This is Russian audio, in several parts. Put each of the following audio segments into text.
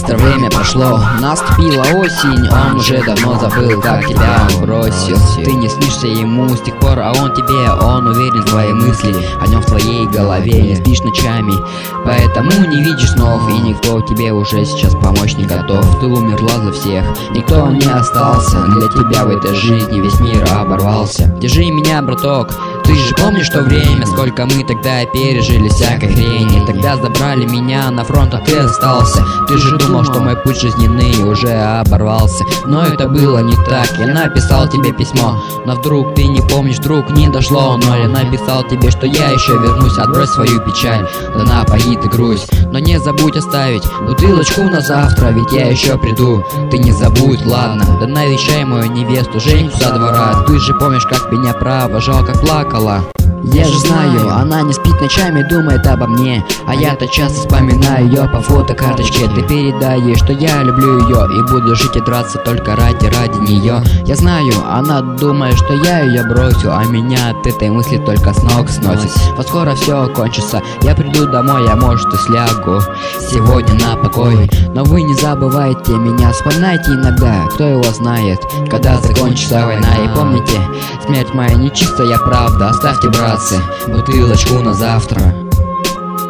быстро время прошло, наступила осень, он уже давно забыл, как тебя он бросил. Ты не снишься ему с тех пор, а он тебе, он уверен в твои мысли, о нем в твоей голове, не спишь ночами, поэтому не видишь снов, и никто тебе уже сейчас помочь не готов. Ты умерла за всех, никто не остался, для тебя в этой жизни весь мир оборвался. Держи меня, браток, ты же помнишь то время, сколько мы тогда пережили всякой хрени. Тогда забрали меня на фронт, а ты остался. Ты же думал, что мой путь жизненный уже оборвался, но это было не так. Я написал тебе письмо, но вдруг ты не помнишь, вдруг не дошло. Но я написал тебе, что я еще вернусь, отбрось свою печаль, да напои ты грусть. Но не забудь оставить бутылочку на завтра, ведь я еще приду, ты не забудь, ладно? Да навещай мою невесту Женьку со двора. Ты же помнишь, как меня провожал, как плакала. Я же знаю, она не спит ночами, думает обо мне, а я-то часто вспоминаю ее по фотокарточке. Ты передай ей, что я люблю ее и буду жить и драться только ради нее. Я знаю, она думает, что я ее бросил, а меня от этой мысли только с ног сносит. Вот скоро все кончится, я приду домой, а может и слягу сегодня на покой. Но вы не забывайте меня, вспоминайте иногда, кто его знает, когда закончится война. И помните, смерть моя нечистая правда, оставьте, братцы, бутылочку на завтра.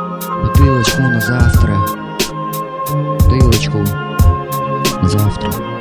Бутылочку на завтра. Бутылочку на завтра.